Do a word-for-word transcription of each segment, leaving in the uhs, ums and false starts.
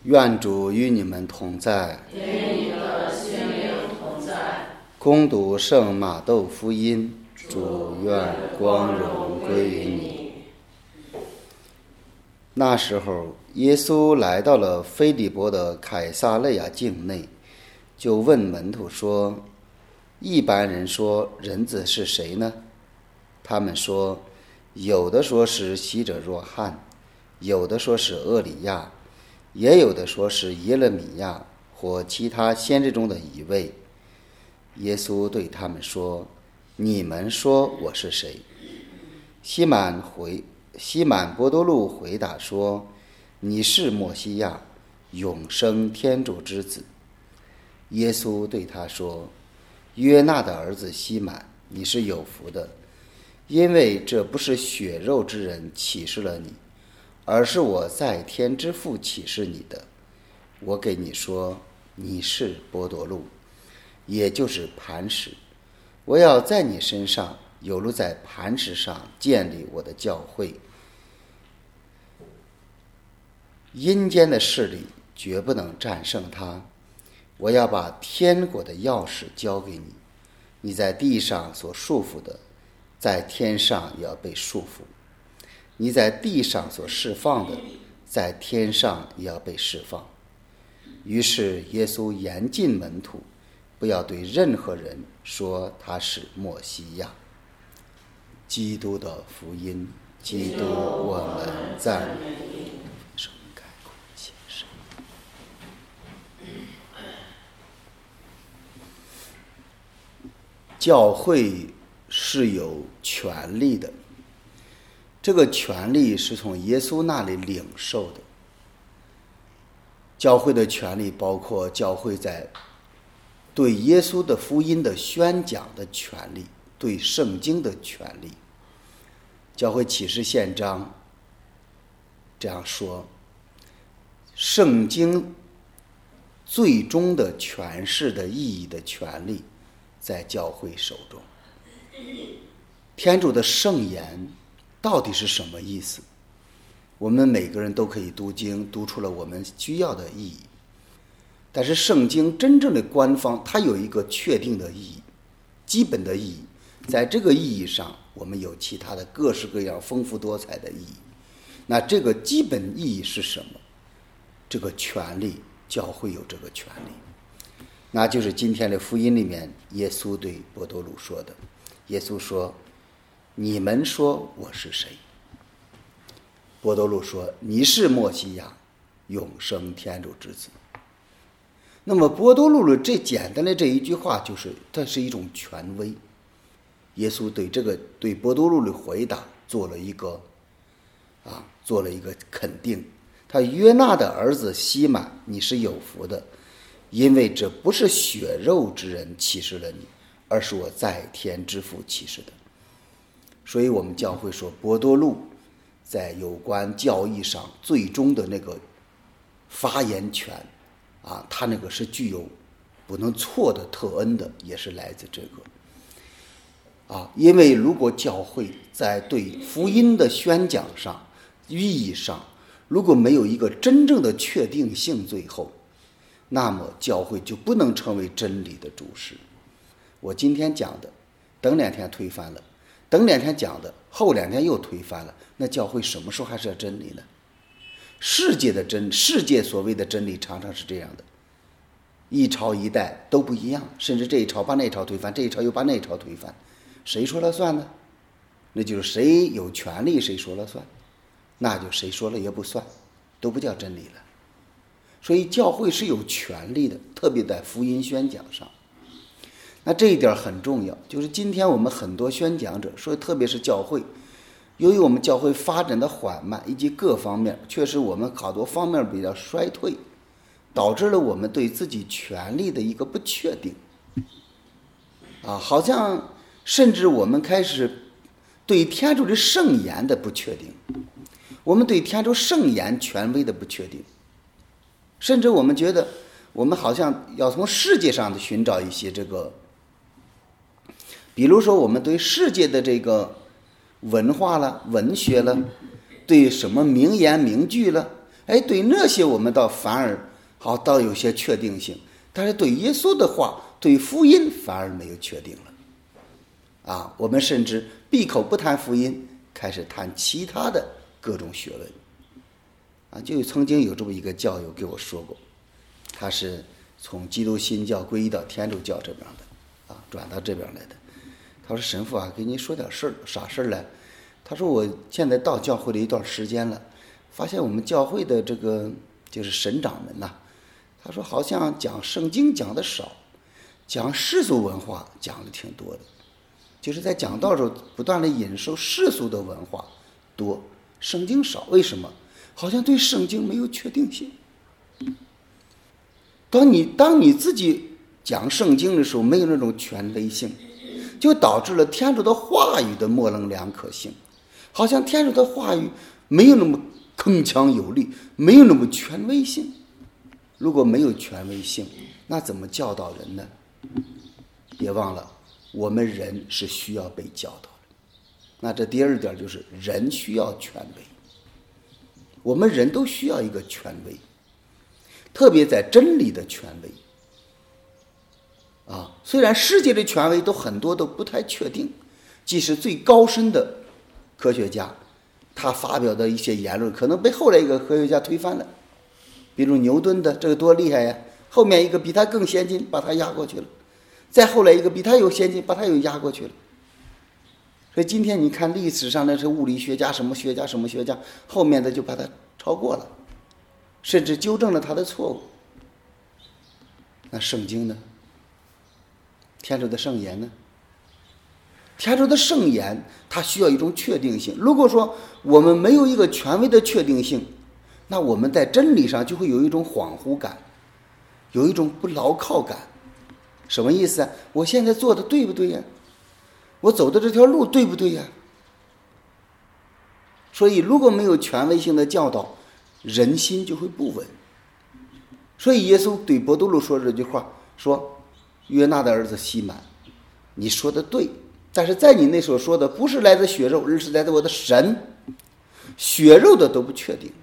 愿主与你们同在， 与你的心灵同在。 恭读圣马窦福音，主愿光荣归于你。那时候，耶稣来到了腓利波的凯撒勒亚境内，就问门徒说：一般人说人子是谁呢？他们说，有的说是洗者若翰，有的说是厄里亚，也有的说是耶勒米亚或其他先知中的一位。耶稣对他们说：你们说我是谁？西满回西满伯多禄回答说：你是默西亚，永生天主之子。耶稣对他说：约纳的儿子西满，你是有福的，因为这不是血肉之人启示了你，而是我在天之父启示你的。我给你说，你是伯多禄，也就是磐石，我要在你身上有如在磐石上建立我的教会。阴间的势力绝不能战胜它。我要把天国的钥匙交给你，你在地上所束缚的，在天上也要被束缚；你在地上所释放的，在天上也要被释放。于是耶稣严禁门徒不要对任何人说他是默西亚。基督的福音。基督，我们赞美你。教会是有权利的，这个权利是从耶稣那里领受的。教会的权利包括教会在对耶稣的福音的宣讲的权利，对圣经的权利。教会启示宪章这样说：圣经最终的诠释的意义的权利在教会手中。天主的圣言到底是什么意思？我们每个人都可以读经，读出了我们需要的意义。但是圣经真正的官方，它有一个确定的意义，基本的意义。在这个意义上，我们有其他的各式各样丰富多彩的意义。那这个基本意义是什么？这个权利，教会有这个权利。那就是今天的福音里面耶稣对伯多禄说的。耶稣说：你们说我是谁？伯多禄说：你是默西亚，永生天主之子。那么伯多禄的这简单的这一句话，就是这是一种权威。耶稣对这个对伯多禄的回答做了一个啊做了一个肯定。他约纳的儿子西满，你是有福的，因为这不是血肉之人启示了你，而是我在天之父启示的。所以我们教会说，伯多禄在有关教义上最终的那个发言权啊，他那个是具有不能错的特恩的，也是来自这个啊。因为如果教会在对福音的宣讲上、意义上，如果没有一个真正的确定性，最后那么教会就不能成为真理的主事。我今天讲的，等两天推翻了，等两天讲的，后两天又推翻了，那教会什么时候还是要真理呢？世界的真世界所谓的真理常常是这样的，一朝一代都不一样，甚至这一朝把那一朝推翻，这一朝又把那一朝推翻，谁说了算呢？那就是谁有权利谁说了算，那就谁说了也不算，都不叫真理了。所以教会是有权利的，特别在福音宣讲上。那这一点很重要，就是今天我们很多宣讲者说，特别是教会，由于我们教会发展的缓慢，以及各方面确实我们好多方面比较衰退，导致了我们对自己权利的一个不确定啊，好像甚至我们开始对天主的圣言的不确定，我们对天主圣言权威的不确定，甚至我们觉得我们好像要从世界上的寻找一些这个，比如说我们对世界的这个文化了、文学了，对什么名言名句了， 哎，对那些我们倒反而好，倒有些确定性，但是对耶稣的话，对福音反而没有确定了。啊，我们甚至闭口不谈福音，开始谈其他的各种学问。啊，就曾经有这么一个教友给我说过，他是从基督新教皈依到天主教这边的，啊，转到这边来的。他说：“神父啊，给你说点事儿，啥事儿来？”他说：“我现在到教会了一段时间了，发现我们教会的这个就是神长们呐、啊，他说好像讲圣经讲的少，讲世俗文化讲的挺多的，就是在讲道时候不断的引受世俗的文化多，圣经少。为什么？好像对圣经没有确定性。当你当你自己讲圣经的时候，没有那种权威性，就导致了天主的话语的模棱两可性，好像天主的话语没有那么铿锵有力，没有那么权威性。如果没有权威性，那怎么教导人呢？别忘了，我们人是需要被教导的。那这第二点就是人需要权威，我们人都需要一个权威，特别在真理的权威。啊，虽然世界的权威都很多都不太确定，即使最高深的科学家，他发表的一些言论可能被后来一个科学家推翻了，比如牛顿的这个多厉害呀，后面一个比他更先进把他压过去了，再后来一个比他有先进把他又压过去了。所以今天你看历史上那是物理学家什么学家什么学家，后面的就把他超过了，甚至纠正了他的错误。那圣经呢？天主的圣言呢？天主的圣言它需要一种确定性。如果说我们没有一个权威的确定性，那我们在真理上就会有一种恍惚感，有一种不牢靠感。什么意思啊？我现在做的对不对呀？我走的这条路对不对呀？所以如果没有权威性的教导，人心就会不稳。所以耶稣对伯多禄说这句话，说约纳的儿子西满，你说的对，但是在你那所说的不是来自血肉，而是来自我的神。血肉的都不确定，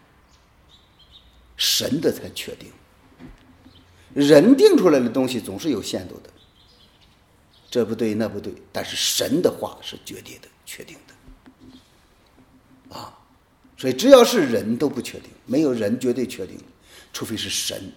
神的才确定。人定出来的东西总是有限度的，这不对那不对，但是神的话是绝对的确定的啊。所以只要是人都不确定，没有人绝对确定，除非是神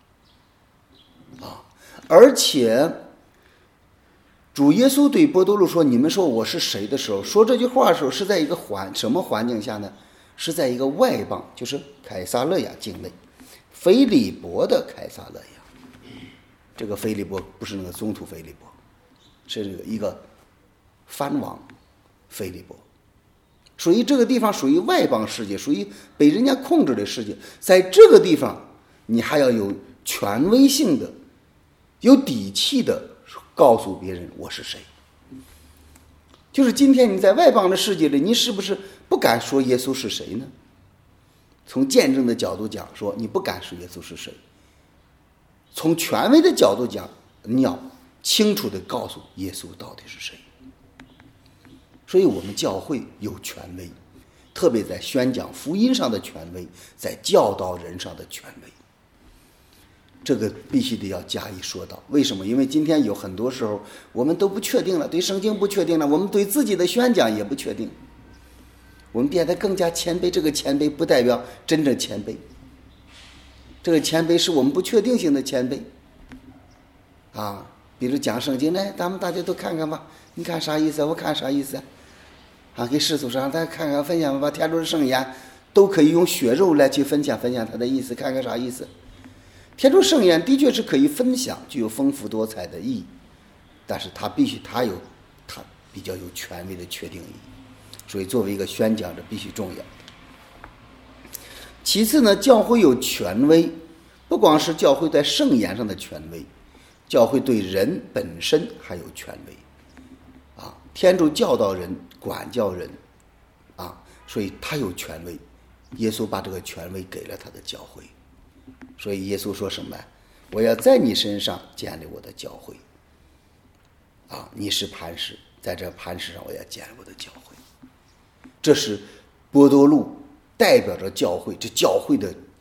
啊。而且主耶稣对伯多禄说，你们说我是谁的时候，说这句话的时候是在一个环什么环境下呢？是在一个外邦，就是凯撒勒亚境内，腓利伯的凯撒勒亚。这个腓利伯不是那个宗徒腓利伯，是这个一个藩王腓利伯，属于这个地方属于外邦世界，属于被人家控制的世界。在这个地方你还要有权威性的，有底气的告诉别人我是谁。就是今天你在外邦的世界里，你是不是不敢说耶稣是谁呢？从见证的角度讲，说你不敢说耶稣是谁。从权威的角度讲，你要清楚地告诉耶稣到底是谁。所以我们教会有权威，特别在宣讲福音上的权威，在教导人上的权威，这个必须得要加以说道。为什么？因为今天有很多时候我们都不确定了，对圣经不确定了，我们对自己的宣讲也不确定，我们变得更加谦卑。这个谦卑不代表真正谦卑，这个谦卑是我们不确定性的谦卑啊。比如讲圣经，来咱们大家都看看吧，你看啥意思？我看啥意思啊？给世俗上大家看看分享吧，天主的圣言都可以用血肉来去分享分享它的意思，看看啥意思。天主圣言的确是可以分享，具有丰富多彩的意义，但是它必须它有它比较有权威的确定意义，所以作为一个宣讲者必须重要。其次呢，教会有权威，不光是教会在圣言上的权威，教会对人本身还有权威啊。天主教导人，管教人啊，所以他有权威。耶稣把这个权威给了他的教会，所以耶稣说什么？我要在你身上建立我的教会啊，你是磐石，在这磐石上我要建立我的教会。这是伯多禄代表着教会，这教会的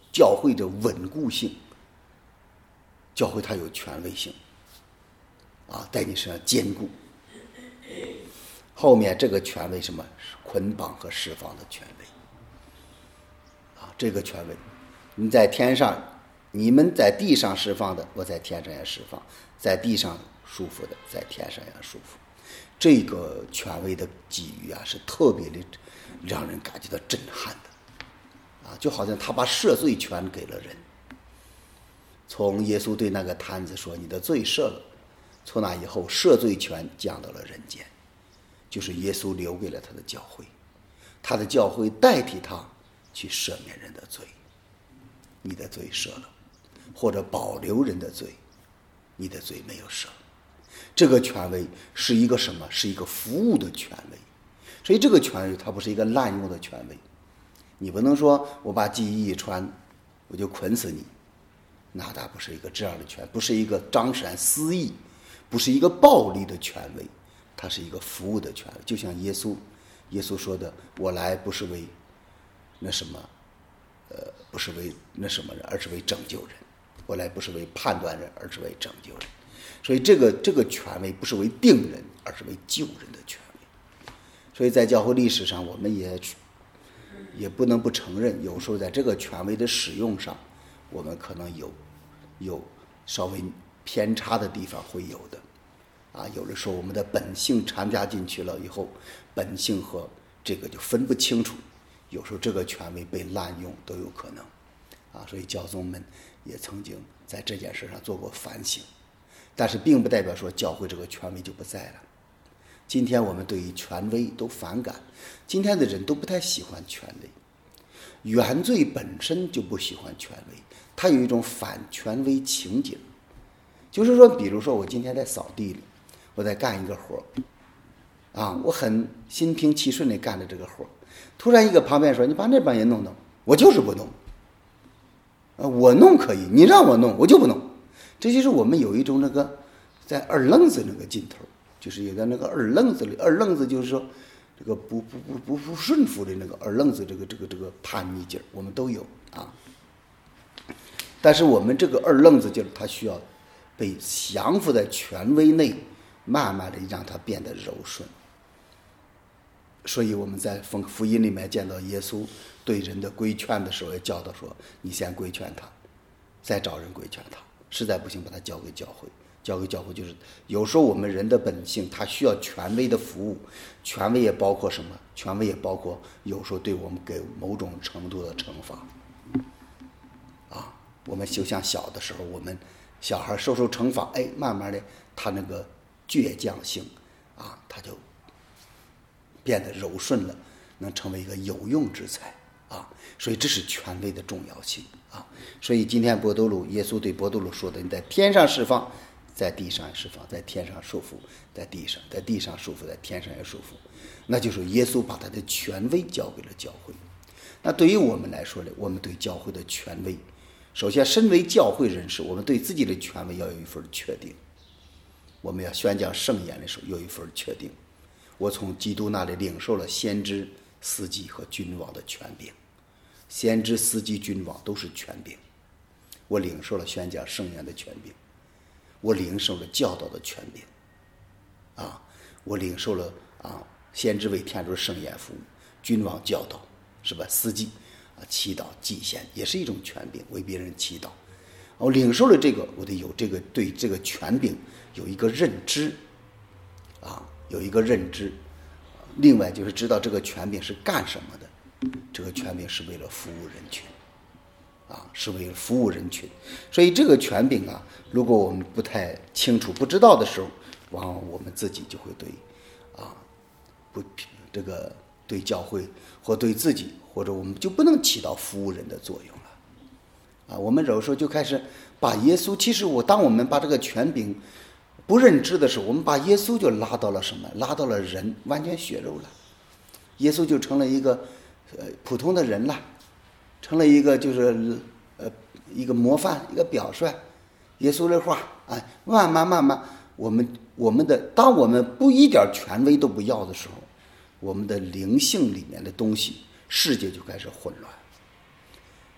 教会的稳固性，教会它有权威性啊，在你身上坚固。后面这个权威什么？捆绑和释放的权威啊，这个权威，你在天上，你们在地上释放的，我在天上也释放；在地上束缚的，在天上也束缚。这个权威的给予啊，是特别的让人感觉到震撼的啊，就好像他把赦罪权给了人。从耶稣对那个摊子说：“你的罪赦了。”从那以后，赦罪权降到了人间，就是耶稣留给了他的教会，他的教会代替他去赦免人的罪。你的罪赦了，或者保留人的罪，你的罪没有赦。这个权威是一个什么？是一个服务的权威。所以这个权威它不是一个滥用的权威。你不能说我把记忆一传，我就捆死你，那它不是一个这样的权，不是一个彰显私意，不是一个暴力的权威，它是一个服务的权威。就像耶稣，耶稣说的：“我来不是为那什么，呃，不是为那什么人，而是为拯救人。我来不是为判断人，而是为拯救人。”所以这个这个权威不是为定人，而是为救人的权威。所以在教会历史上，我们也也不能不承认，有时候在这个权威的使用上，我们可能有有稍微偏差的地方会有的啊。有的时候我们的本性掺杂进去了以后，本性和这个就分不清楚，有时候这个权威被滥用都有可能啊。所以教宗们也曾经在这件事上做过反省。但是并不代表说教会这个权威就不在了。今天我们对于权威都反感，今天的人都不太喜欢权威。原罪本身就不喜欢权威，它有一种反权威情景。就是说，比如说我今天在扫地里，我在干一个活啊，我很心平气顺地干着这个活，突然一个旁边说：“你把那边也弄弄。”我就是不弄。啊，我弄可以，你让我弄，我就不弄。这就是我们有一种那个在二愣子那个劲头，就是有的那个二愣子里，二愣子就是说这个不不不不不顺服的那个二愣子，这个这个这个叛逆劲儿，我们都有啊。但是我们这个二愣子劲儿，它需要被降服在权威内，慢慢的让它变得柔顺。所以我们在福音里面见到耶稣对人的规劝的时候，也教导说：你先规劝他，再找人规劝他。实在不行，把它交给教会。交给教会就是有时候我们人的本性，它需要权威的服务。权威也包括什么？权威也包括有时候对我们给某种程度的惩罚。啊，我们就像小的时候，我们小孩受受惩罚，哎，慢慢的他那个倔强性啊，他就变得柔顺了，能成为一个有用之才啊。所以这是权威的重要性啊！所以今天伯多禄，耶稣对伯多禄说的：“你在天上释放，在地上也释放；在天上束缚，在地上；在地上束缚，在天上也束缚。”那就是耶稣把他的权威交给了教会。那对于我们来说呢，我们对教会的权威，首先身为教会人士，我们对自己的权威要有一份确定。我们要宣讲圣言的时候有一份确定，我从基督那里领受了先知、司祭和君王的权柄。先知、司祭、君王都是权柄，我领受了宣讲圣言的权柄，我领受了教导的权柄，啊，我领受了啊，先知为天主圣言服务，君王教导，是吧？司祭啊，祈祷祭献也是一种权柄，为别人祈祷。我领受了这个，我得有这个对这个权柄有一个认知，啊，有一个认知。另外就是知道这个权柄是干什么的。这个权柄是为了服务人群，啊，是为了服务人群。所以这个权柄啊，如果我们不太清楚、不知道的时候，往往我们自己就会对，啊，不这个对教会或对自己，或者我们就不能起到服务人的作用了，啊，我们有时候就开始把耶稣，其实我当我们把这个权柄不认知的时候，我们把耶稣就拉到了什么？拉到了人，完全血肉了，耶稣就成了一个。呃，普通的人了，成了一个就是呃一个模范，一个表率。耶稣的话啊，慢慢慢慢，我们我们的当我们不一点权威都不要的时候，我们的灵性里面的东西，世界就开始混乱。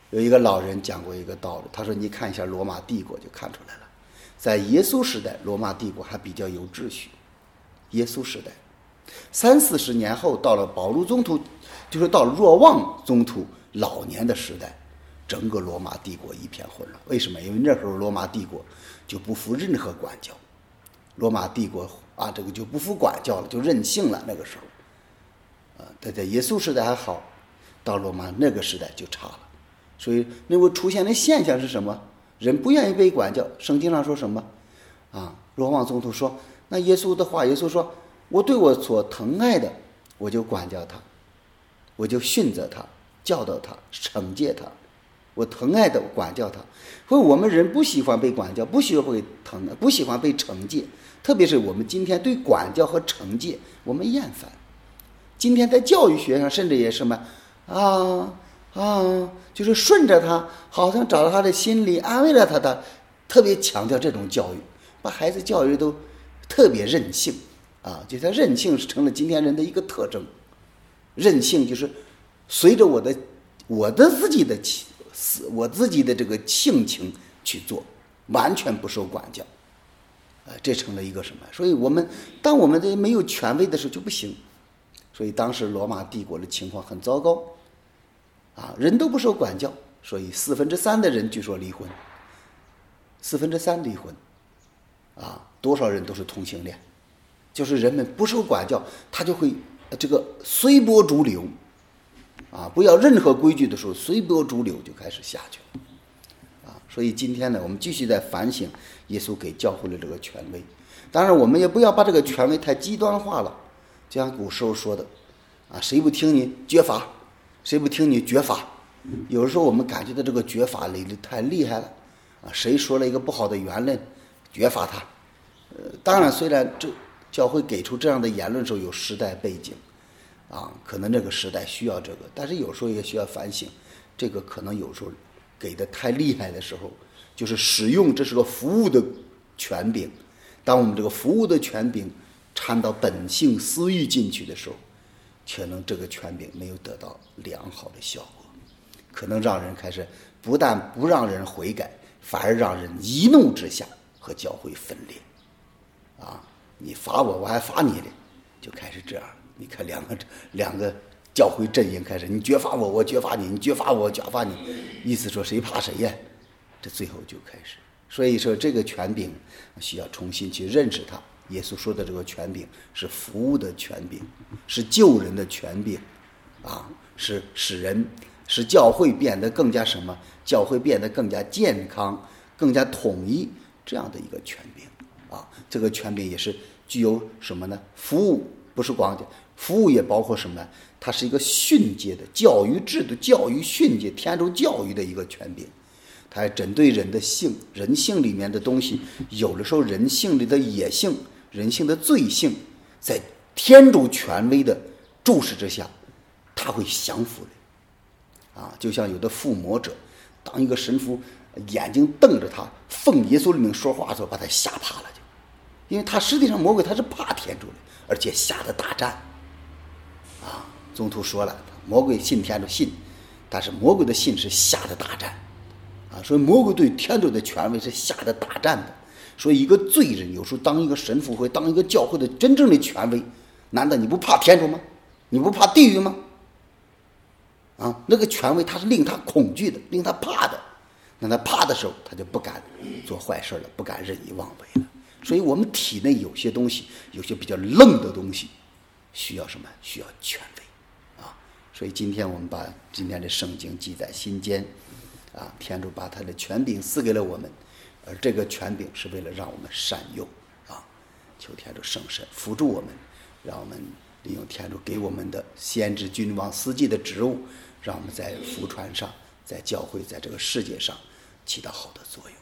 有一个老人讲过一个道理，他说你看一下罗马帝国就看出来了，在耶稣时代罗马帝国还比较有秩序，耶稣时代三四十年后到了保禄宗徒，就是到了若望宗徒老年的时代，整个罗马帝国一片混乱。为什么？因为那时候罗马帝国就不服任何管教，罗马帝国啊这个就不服管教了，就任性了。那个时候啊，在在耶稣时代还好，到罗马那个时代就差了。所以那会出现的现象是什么？人不愿意被管教。圣经上说什么啊？若望宗徒说，那耶稣的话，耶稣说，我对我所疼爱的，我就管教他，我就训责他，教导他，惩戒他，我疼爱的管教他。所以我们人不喜欢被管教，不喜欢被疼，不喜欢被惩戒，特别是我们今天对管教和惩戒我们厌烦。今天在教育学上甚至也什么啊啊，就是顺着他，好像找到他的心里，安慰了他的，特别强调这种教育，把孩子教育都特别任性啊，就他任性是成了今天人的一个特征。任性就是随着我的我的自己的我自己的这个性情去做，完全不受管教，呃，这成了一个什么？所以我们当我们这没有权威的时候就不行。所以当时罗马帝国的情况很糟糕，啊，人都不受管教，所以四分之三的人据说离婚，四分之三离婚，啊，多少人都是同性恋，就是人们不受管教，他就会这个随波逐流，啊，不要任何规矩的时候，随波逐流就开始下去了，啊，所以今天呢，我们继续在反省耶稣给教会的这个权威，当然我们也不要把这个权威太极端化了，就像古时候说的，啊，谁不听你绝罚，谁不听你绝罚，有的时候我们感觉到这个绝罚力太厉害了，啊，谁说了一个不好的言论，绝罚他，呃，当然虽然这教会给出这样的言论的时候有时代背景。啊，可能这个时代需要这个，但是有时候也需要反省，这个可能有时候给的太厉害的时候，就是使用这是个服务的权柄，当我们这个服务的权柄掺到本性私欲进去的时候，可能这个权柄没有得到良好的效果，可能让人开始不但不让人悔改，反而让人一怒之下和教会分裂。啊，你罚我，我还罚你的，就开始这样了。你看两个两个教会阵营开始，你绝罚我，我绝罚你，你绝罚我，我绝罚你，意思说谁怕谁呀？这最后就开始。所以说这个权柄需要重新去认识它。耶稣说的这个权柄是服务的权柄，是救人的权柄，啊，是使人使教会变得更加什么？教会变得更加健康、更加统一这样的一个权柄啊。这个权柄也是具有什么呢？服务不是光讲。服务也包括什么呢？它是一个训诫的教育制度，教育训诫天主教育的一个权柄，它还针对人的性，人性里面的东西，有的时候人性里的野性，人性的罪性，在天主权威的注视之下，他会降服的，啊，就像有的附魔者，当一个神父眼睛瞪着他，奉耶稣的名说话的时候，把他吓怕了就，因为他实际上魔鬼他是怕天主的，而且吓得大战。啊，宗徒说了，魔鬼信天主信，但是魔鬼的信是吓得大战，啊，所以魔鬼对天主的权威是吓得大战的。所以一个罪人有时候当一个神父会当一个教会的真正的权威，难道你不怕天主吗？你不怕地狱吗？啊，那个权威他是令他恐惧的，令他怕的，那他怕的时候，他就不敢做坏事了，不敢任意妄为了。所以我们体内有些东西，有些比较愣的东西。需要什么？需要权威啊！所以今天我们把今天的圣经记在心间啊，天主把他的权柄赐给了我们，而这个权柄是为了让我们善用啊！求天主圣神辅助我们，让我们利用天主给我们的先知君王司祭的职务，让我们在福传上，在教会，在这个世界上起到好的作用。